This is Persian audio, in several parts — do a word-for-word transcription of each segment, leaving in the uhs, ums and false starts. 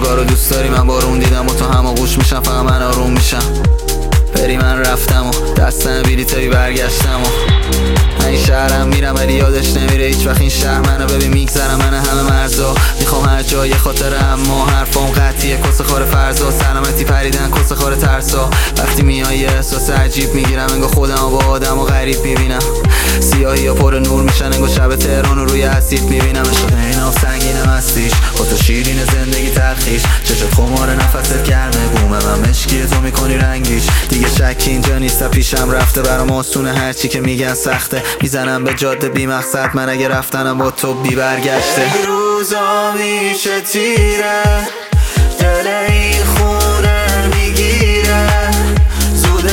بارو دوست داری من بارون دیدم و تو هم آغوش میشم فقط من آروم میشم. بری من رفتم و دستم بیریتایی برگشتم و این شهرم میرم ولی یادش نمیره هیچ وقت این شهر منو ببین میگذرم من همه مرزا میخوام هر جای خاطره اما حرفام قطعیه کس خور فرضا سلامتی پریدن کس خور ترسا وقتی میای احساس عجیب میگیرم انگار خودم با آدم و غریب میبینم سیاهی یا پر نور میشن انگار شب تهران رو روی اسید میبینم شده اینا سنگینم هستیش خودت شیرین زندگی تلخیش چشت خمار نفست گرمه بومه من مشکی تو میکنی رنگیش دیگه شکی اینجا نیست پیشم رفته برام آسونه هرچی که میگن سخته میزنم به جاده بی مقصد من اگه رفتنم با تو بی برگشته روزا میشه تیره دل این خونه میگیره زود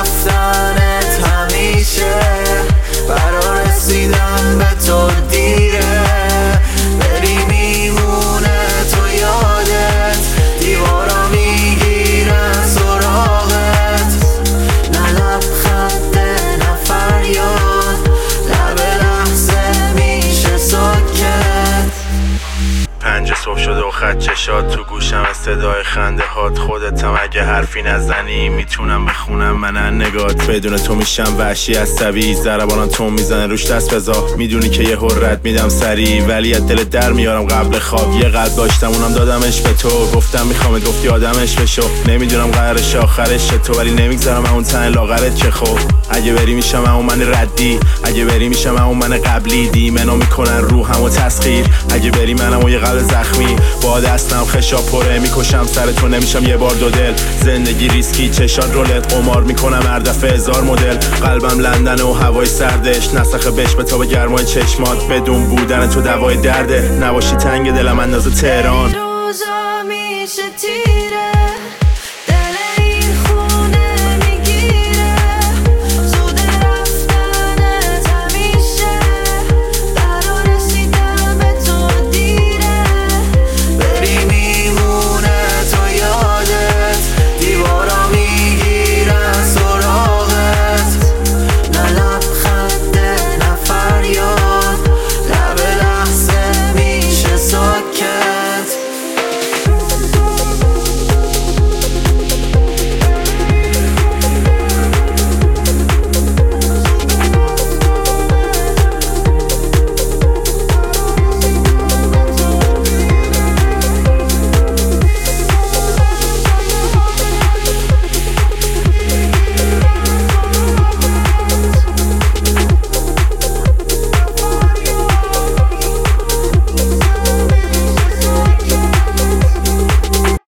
رفتنت همیشه برا رسیدم به تو دیره بری میمونه تو یادت دیوارا میگیرن سراغت نه لبخند نه فریاد لب لحظه میشه ساکت پنج صبح شده و خط چشات تو گوشم صدای خنده هات خودتم اگه حرفی نزنی میتونم بخونم من نگات بدون تو میشم وحشی عصبی ضربانم تو میزنه روش دست بذار میدونی که یه حرت میدم سری ولی از دل در میارم قبل خواب یه قلب داشتم اونم دادمش به تو گفتم میخوام گفتی آدمش بشو نمیدونم قرارش آخرش تو ولی نمیگذارم اون تن لاغرت که خب اگه بری میشم اون من ردی اگه بری میشم اون من قبلی دیمنو میکنن روحمو تسخیر اگه بری منم و یه قلب زخمی با دستم خشاب پره میکشم سر تو نمیشم یه بار دو دل زندگی ریسکی چشات رولت قمار میکنم هر دفعه هزار مدل قلبم لندن و هوای سردش نسخه بش به تا به گرمای چشمات بدون بودن تو دوای درده نباشی تنگ دلم اندازه تهران روزا میشه